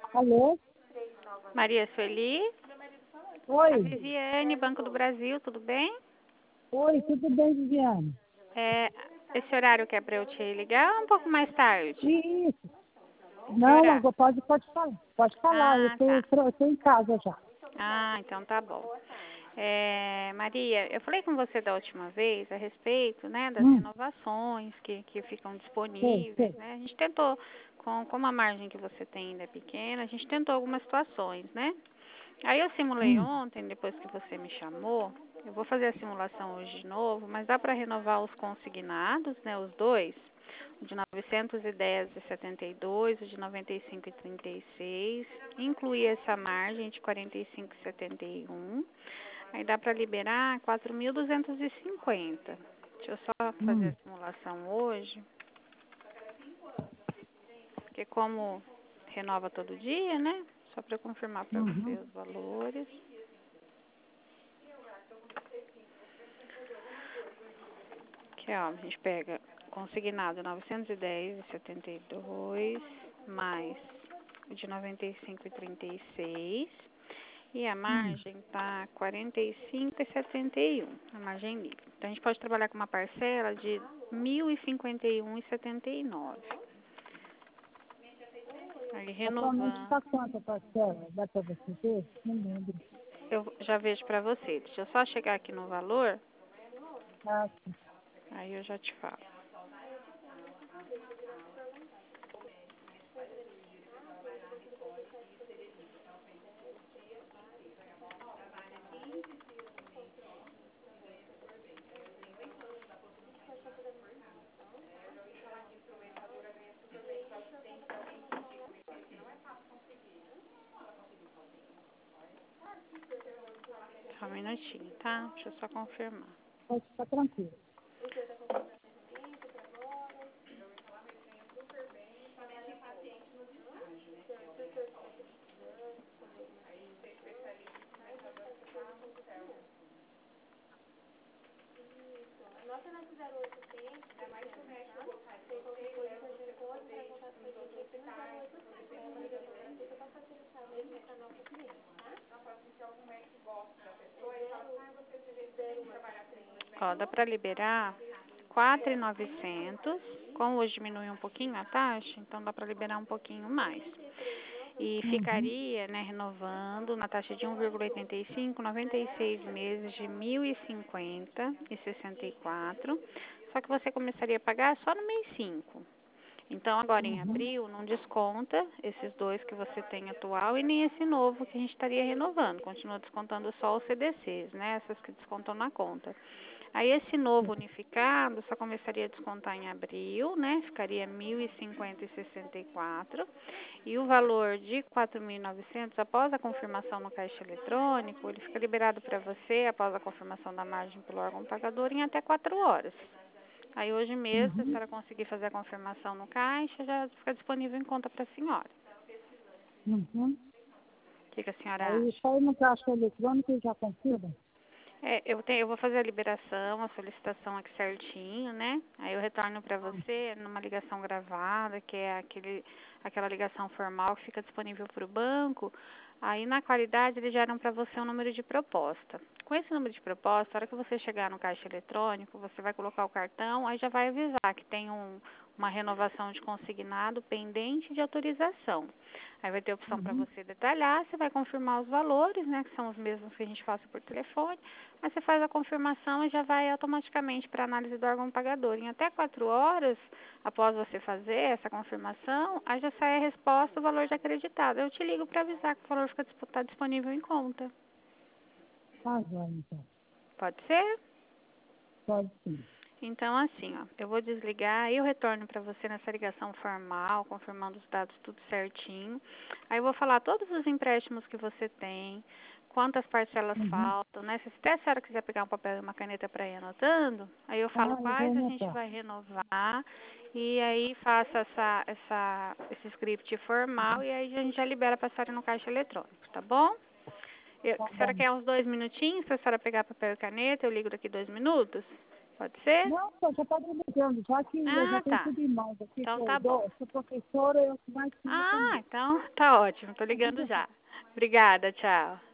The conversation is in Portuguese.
Alô? Maria Sueli, a Oi. Viviane, Banco do Brasil, tudo bem? Oi, tudo bem, Viviane? É, esse horário que é para eu te ligar um pouco mais tarde? Isso. Que Não, horário? agora pode falar. Pode falar, Ah, tá. eu tô em casa já. Ah, então tá bom. Maria, eu falei com você da última vez a respeito, né, das Hum, renovações que ficam sei, disponíveis, sei. né? A gente tentou, como a margem que você tem ainda é pequena, a gente tentou algumas situações, né? Aí eu simulei Hum, ontem, depois que você me chamou. Eu vou fazer a simulação hoje de novo, mas dá para renovar os consignados, né, os dois, o de 910,72, o de 95,36, incluir essa margem de 45,71. Aí dá para liberar 4.250. Deixa eu só fazer a hum, simulação hoje, porque como renova todo dia, né? Só para confirmar para você uhum, os valores. Aqui, ó, a gente pega consignado 910,72 mais o de 95,36 e a hum, margem tá 45,71, a margem livre. Então a gente pode trabalhar com uma parcela de 1.051,79. Aí Atualmente renovando, está quanto a parcela? Dá para você ver? Não lembro. eu já vejo para você. Deixa eu só chegar aqui no valor, Ah, sim. aí eu já te falo. Só um minutinho, tá? Deixa eu só confirmar. Pode ficar tranquilo. Ó, dá para liberar 4.900. Como hoje diminuiu um pouquinho a taxa, então dá para liberar um pouquinho mais. E Uhum, ficaria, né, renovando na taxa de 1,85, 96 meses de 1.050,64. Só que você começaria a pagar só no mês 5. Então, agora em uhum, abril, não desconta esses dois que você tem atual e nem esse novo que a gente estaria renovando. Continua descontando só os CDCs, né? Essas que descontam na conta. Aí esse novo unificado só começaria a descontar em abril, né? Ficaria 1.050,64. E o valor de 4.900 após a confirmação no caixa eletrônico, ele fica liberado para você após a confirmação da margem pelo órgão pagador em até 4 horas. Aí hoje mesmo, se a uhum, senhora conseguir fazer a confirmação no caixa, já fica disponível em conta para a senhora. uhum. O que a senhora Aí acha? sai no caixa eletrônico e já confirma? Eu vou fazer a liberação, a solicitação aqui certinho, né? Aí eu retorno para você numa ligação gravada, que é aquela ligação formal que fica disponível para o banco. Aí na qualidade eles geram para você um número de proposta. Com esse número de proposta, a hora que você chegar no caixa eletrônico, você vai colocar o cartão, aí já vai avisar que tem uma renovação de consignado pendente de autorização. Aí vai ter opção para Uhum, você detalhar, você vai confirmar os valores, né, que são os mesmos que a gente faz por telefone. Aí você faz a confirmação e já vai automaticamente para a análise do órgão pagador. Em até 4 horas após você fazer essa confirmação, aí já sai a resposta, o valor já acreditado. Eu te ligo para avisar que o valor está disponível em conta. tá joia, então. Pode ser? Pode sim. Então, assim, ó, eu vou desligar e eu retorno para você nessa ligação formal, confirmando os dados tudo certinho. Aí eu vou falar todos os empréstimos que você tem, quantas parcelas Uhum. faltam, né? Se até a senhora quiser pegar um papel e uma caneta para ir anotando, aí eu falo Ah, eu vou quais a gente anotar. vai renovar e aí faço esse script formal e aí a gente já libera para a senhora no caixa eletrônico, tá bom? Tá A senhora bom. quer uns 2 minutinhos para a senhora pegar papel e caneta? Eu ligo daqui 2 minutos? Pode ser? Não, já está me ligando, já que eu já tenho Tá. tudo em mãos aqui, Então que tá eu bom. dou, sou professora, eu mais que Então tá ótimo. Tô ligando já. Obrigada, tchau.